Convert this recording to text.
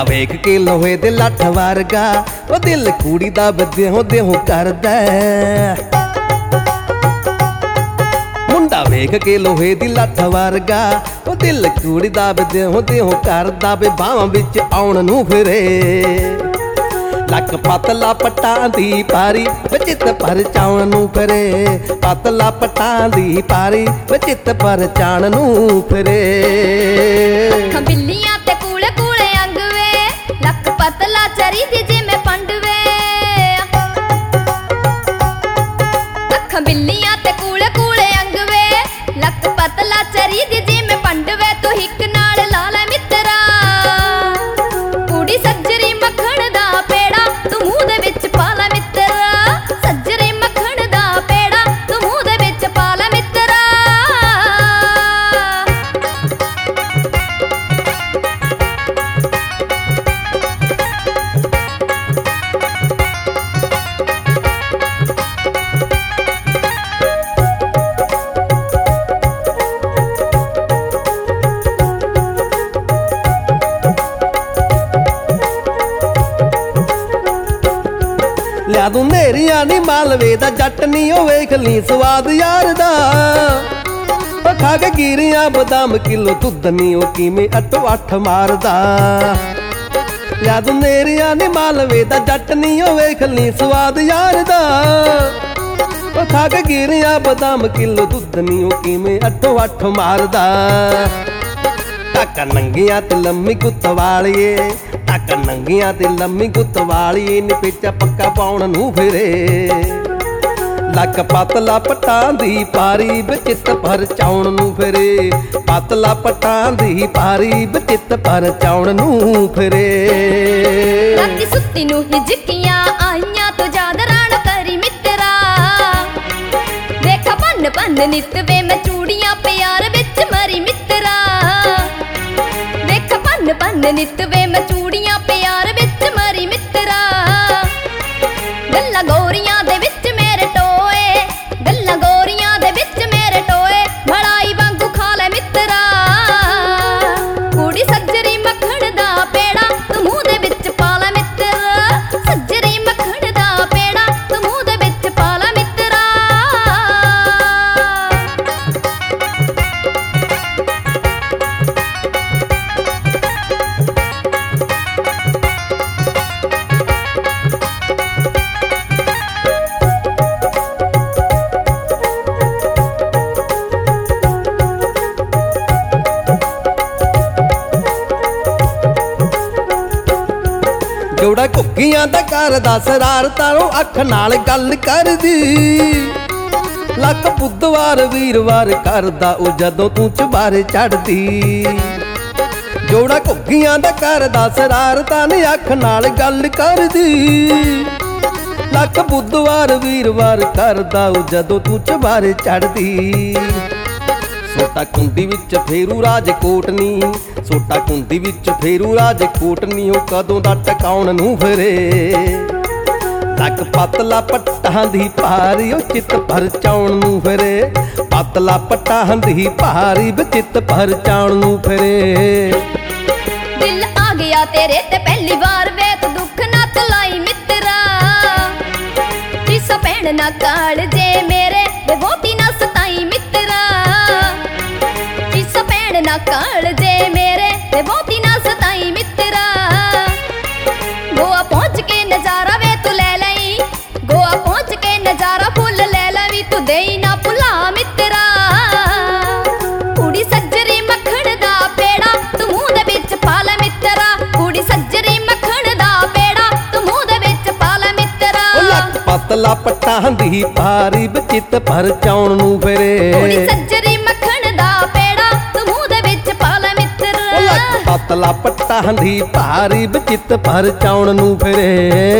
ਵੇਖ ਕੇ ਲੋਹੇ ਦੇ ਲੱਠ ਵਰਗਾ ਉਹ ਦਿਲ ਕੁੜੀ ਦਾ ਦਿਹੋਂ ਦਿਹੋਂ ਕਰਦਾ। ਮੁੰਡਾ ਵੇਖ ਕੇ ਲੋਹੇ ਦੀ ਲੱਠ ਵਰਗਾ ਉਹ ਦਿਲ ਕੁੜੀ ਦਾ ਦਿਹੋਂ ਦਿਹੋਂ ਕਰਦਾ ਵੇ ਬਾਹਾਂ ਵਿੱਚ ਆਉਣ ਨੂੰ ਫਿਰੇ। ਲੱਕ ਪਤਲਾ ਪੱਟਾਂ ਦੀ ਪਾਰੀ ਚਿੱਤ ਪਰਚਾਉਣ ਨੂੰ ਫਿਰੇ। ਪਤਲਾ ਪੱਟਾਂ ਦੀ ਪਾਰੀ ਚਿੱਤ ਪਰਚਾਉਣ ਨੂੰ ਫਿਰੇ। ਅੱਖਾਂ ਬਿੱਲੀਆਂ ਤੇ ਕੂਲੇ ਕੂਲੇ ਅੰਗ ਵੇ ਲੱਕ ਪਤਲਾ ਚਰੀ ਦੀ ਜਿਵੇਂ ਪੰਡ ਵੇ। ਅੱਖਾਂ ਬਿੱਲੀਆਂ ਤੇ ਕੂਲੇ ਕੂਲੇ ਅੰਗ ਵੇ ਲੱਕ ਪਤਲਾ ਚਰੀ ਦੀ ਜਿਵੇਂ ਪੰਡ ਵੇ। ਤੂੰ ਹਿੱਕ ਨਾਲ ਲਾ ਲੈ ਮਿੱਤਰਾ ਕੁੜੀ ਸੱਜਰੀ ਮੱਖਣ ਦਾ ਪੇੜਾ ਤੂੰ ਮੂੰਹ ਦੇ ਵਿੱਚ ਪਾ ਲੈ ਮਿੱਤਰਾ। ਸੱਜਰੀ ਮੱਖਣ ਦਾ ਪੇੜਾ ਤੂੰ ਮੂੰਹ ਦੇ ਵਿੱਚ ਪਾ ਲੈ ਮਿੱਤਰਾ। ਲਿਆ ਦੂੰ ਨੇਰੀਆਂ ਨੀ ਮਾਲਵੇ ਦਾ ਜੱਟ ਨੀ ਉਹ ਵੇਖ ਲਈ ਸਵਾਦ ਯਾਰ ਦਾ। ਖਾ ਕੇ ਗੀਰੀਆਂ ਬਦਾਮ ਕਿਲੋ ਦੁੱਧ ਨੀ ਉਹ ਕਿਵੇਂ ਅੱਟੋ ਅੱਠ ਮਾਰਦਾ। ਲਿਆ ਦੂੰ ਨੇਰੀਆਂ ਨੀ ਮਾਲਵੇ ਦਾ ਜੱਟ ਨੀ ਉਹ ਵੇਖ ਲਈ ਸਵਾਦ ਯਾਰ ਦਾ। ਖਾ ਕੇ ਗੀਰੀਆਂ ਬਦਾਮ ਕਿਲੋ ਦੁੱਧ ਨੀ ਉਹ ਕਿਵੇਂ ਅੱਟੋ ਅੱਠ ਮਾਰਦਾ। ਟੱਕ ਨੰਗੀਆਂ ਤੇ ਲੰਮੀ ਗੁੱਤ ਵਾਲੀਏ ਟੱਕ ਨੰਗੀਆਂ ਤੇ ਲੰਮੀ ਗੁੱਤ ਵਾਲੀਏ ਨੀ ਪੇਚਾ ਪੱਕਾ ਪਾਉਣ ਨੂੰ ਫਿਰੇ। ਲੱਕ ਪਤਲਾ ਪੱਟਾਂ ਦੀ ਪਾਰੀ ਚਿੱਤ ਪਰਚਾਉਣ ਨੂੰ ਫਿਰੇ। ਪਤਲਾ ਪੱਟਾਂ ਦੀ ਪਾਰੀ ਚਿੱਤ ਪਰਚਾਉਣ ਨੂੰ ਫਿਰੇ। ਰਾਤੀ ਸੁੱਤੀ ਨੂੰ ਹਿਜਕੀਆਂ ਆਈਆਂ ਤੂੰ ਯਾਦ ਰਾਣ ਕਰੀ ਮਿੱਤਰਾ। ਵੇਖਾ ਭੰਨ ਭੰਨ ਨਿੱਤ ਵੇ ਮੈਂ ਚੂੜੀਆਂ ਪਿਆਰ ਵਿੱਚ ਮਰੀ ਮਿੱਤਰਾ। ਵੇਖਾ ਭੰਨ ਭੰਨ ਨਿੱਤ ਵੇ ਮੈਂ ਚੂੜੀਆਂ ਪਿਆਰ ਵਿੱਚ ਮਰੀ ਮਿੱਤਰਾ। ਗੱਲਾਂ ਗੋਰੀਆਂ ਦੇ ਵਿੱਚ ਮੇਰੇ ਟੋਏ ਗੱਲਾਂ ਗੋਰੀਆਂ ਦੇ ਵਿੱਚ ਮੇਰੇ ਟੋਏ ਮਲਾਈ ਵਾਂਗੂ ਖਾ ਲੈ ਮਿੱਤਰਾ। ਕੁੜੀ ਸੱਜਰੀ ਮੱਖਣ ਦਾ ਪੇੜਾ ਤੂੰ ਮੂੰਹ ਦੇ ਵਿੱਚ ਪਾ ਲੈ ਮਿੱਤਰਾ। ਸੱਜਰੀ ਮੱਖਣ ਦਾ ਪੇੜਾ ਤੂੰ ਮੂੰਹ ਦੇ ਵਿੱਚ ਪਾ ਲੈ ਮਿੱਤਰਾ। ਜੋੜਾ ਘੁੱਗੀਆਂ ਦਾ ਕਰਦਾ ਸਰਾਰਤਾਂ ਨੂੰ ਅੱਖ ਨਾਲ ਗੱਲ ਕਰਦੀ। ਲੱਕ ਬੁੱਧਵਾਰ ਵੀਰਵਾਰ ਕਰਦਾ ਉਹ ਜਦੋਂ ਤੂੰ ਚੁਬਾਰੇ ਚੜਦੀ। ਜੋੜਾ ਘੁੱਗੀਆਂ ਦਾ ਕਰਦਾ ਸਰਾਰਤਾਂ ਨੇ ਅੱਖ ਨਾਲ ਗੱਲ ਕਰਦੀ। ਲੱਕ ਬੁੱਧਵਾਰ ਵੀਰਵਾਰ ਕਰਦਾ ਉਹ ਜਦੋਂ ਤੂੰ ਚੁਬਾਰੇ ਚੜਦੀ। ਸੋਟਾ ਕੁੰਡੀ ਵਿੱਚ ਫੇਰੂ ਰਾਜਕੋਟ ਨੀ ਸੋਟਾ ਕੁੰਡੀ ਵਿੱਚ ਫੇਰੂ ਰਾਜਕੋਟ ਨੀ ਉਹ ਕਦੋਂ ਦਾ ਟਿਕਾਉਣ ਨੂੰ ਫਿਰੇ। ਲੱਕ ਪਤਲਾ ਪੱਟਾਂ ਦੀ ਭਾਰੀ ਉਹ ਚਿੱਤ ਪਰਚਾਉਣ ਨੂੰ ਫਿਰੇ। ਪਤਲਾ ਪੱਟਾਂ ਦੀ ਭਾਰੀ ਚਿੱਤ ਪਰਚਾਉਣ ਨੂੰ ਫਿਰੇ। ਦਿਲ ਆ ਗਿਆ ਤੇਰੇ ਤੇ ਪਹਿਲੀ ਵਾਰ ਵੇਖ ਦੁੱਖ ਨਾ ਤਲਾਈ ਮਿੱਤਰਾ। ਕਿਸਾ ਭੈਣ ਨਾ ਕਾਲ ਜੇ ਮੇਰੇ ਵੇ ਬਹੁਤੀ ਨਾ ਸਤਾਈ ਮਿੱਤਰਾ। ਕਿਸਾ ਭੈਣ ਨਾ ਕਾਲ ਜੇ ਮੇਰੇ ਵੇ ਬਹੁਤੀ ਨਾ ਸਤਾਈ ਮਿੱਤਰਾ। ਗੋਆ ਪਹੁੰਚ ਕੇ ਨਜ਼ਾਰਾ ਵੇ ਤੂੰ ਲੈ ਲਈ ਗੋਆ ਪਹੁੰਚ ਕੇ ਨਜ਼ਾਰਾ ਫੁੱਲ ਲੈ ਲਵੀ ਤੂੰ ਦੇਈ ਨਾ ਭੁਲਾ ਮਿੱਤਰਾ। ਕੁੜੀ ਸੱਜਰੀ ਮੱਖਣ ਦਾ ਪੇੜਾ ਤੂੰ ਮੂੰਹ ਦੇ ਵਿੱਚ ਪਾ ਲੈ ਮਿੱਤਰਾ। ਕੁੜੀ ਸੱਜਰੀ ਮੱਖਣ ਦਾ ਪੇੜਾ ਤੂੰ ਮੂੰਹ ਦੇ ਵਿੱਚ ਪਾ ਲੈ ਮਿੱਤਰਾ। ਲੱਕ ਪਤਲਾ ਪੱਟਾਂ ਦੀ ਭਾਰੀ ਚਿੱਤ ਪਰਚਾਉਣ ਨੂੰ ਫਿਰੇ। ਕੁੜੀ ਸੱਜਰੀ ਮੱਖਣ ਦਾ ਪੇੜਾ ਤੂੰ ਮੂੰਹ ਦੇ ਵਿੱਚ ਪਾ ਲੈ ਮਿੱਤਰਾ। ਲੱਕ ਪਤਲਾ ਪੱਟਾਂ ਦੀ ਭਾਰੀ ਚਿੱਤ ਪਰਚਾਉਣ ਨੂੰ ਫਿਰੇ।